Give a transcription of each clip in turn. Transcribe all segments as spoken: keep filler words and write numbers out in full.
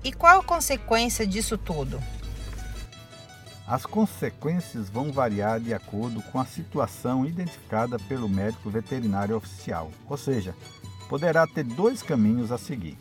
E qual a consequência disso tudo? As consequências vão variar de acordo com a situação identificada pelo médico veterinário oficial, ou seja, poderá ter dois caminhos a seguir.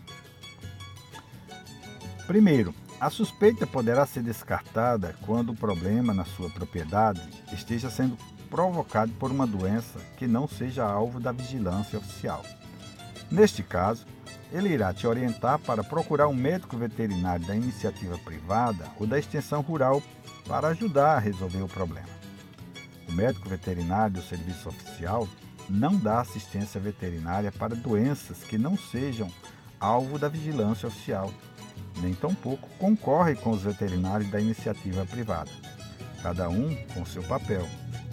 Primeiro, a suspeita poderá ser descartada quando o problema na sua propriedade esteja sendo provocado por uma doença que não seja alvo da vigilância oficial. Neste caso, ele irá te orientar para procurar um médico veterinário da iniciativa privada ou da extensão rural para ajudar a resolver o problema. O médico veterinário do serviço oficial não dá assistência veterinária para doenças que não sejam alvo da vigilância oficial, nem tampouco concorre com os veterinários da iniciativa privada, cada um com seu papel.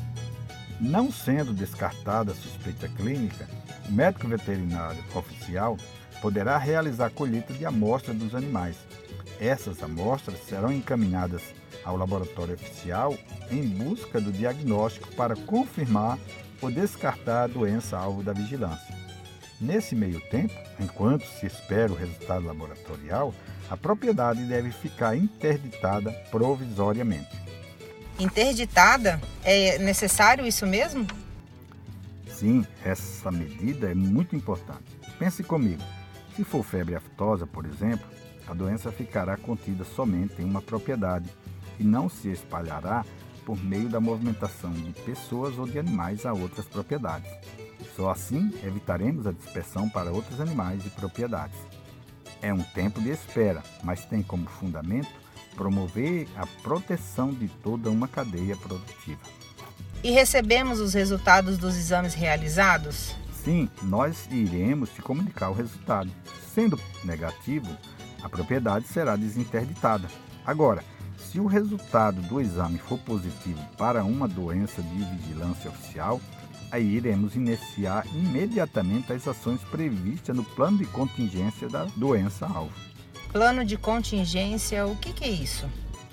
Não sendo descartada a suspeita clínica, o médico veterinário oficial poderá realizar a colheita de amostras dos animais. Essas amostras serão encaminhadas ao laboratório oficial em busca do diagnóstico para confirmar ou descartar a doença alvo da vigilância. Nesse meio tempo, enquanto se espera o resultado laboratorial, a propriedade deve ficar interditada provisoriamente. Interditada? É necessário isso mesmo? Sim, essa medida é muito importante. Pense comigo, se for febre aftosa, por exemplo, a doença ficará contida somente em uma propriedade e não se espalhará por meio da movimentação de pessoas ou de animais a outras propriedades. Só assim evitaremos a dispersão para outros animais e propriedades. É um tempo de espera, mas tem como fundamento promover a proteção de toda uma cadeia produtiva. E recebemos os resultados dos exames realizados? Sim, nós iremos te comunicar o resultado. Sendo negativo, a propriedade será desinterditada. Agora, se o resultado do exame for positivo para uma doença de vigilância oficial, aí iremos iniciar imediatamente as ações previstas no plano de contingência da doença-alvo. Plano de contingência, o que, que é isso?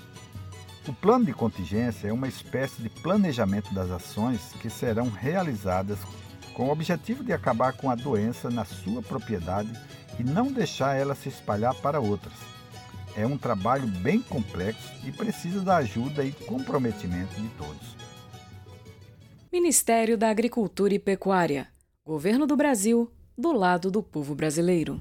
O plano de contingência é uma espécie de planejamento das ações que serão realizadas com o objetivo de acabar com a doença na sua propriedade e não deixar ela se espalhar para outras. É um trabalho bem complexo e precisa da ajuda e comprometimento de todos. Ministério da Agricultura e Pecuária. Governo do Brasil, do lado do povo brasileiro.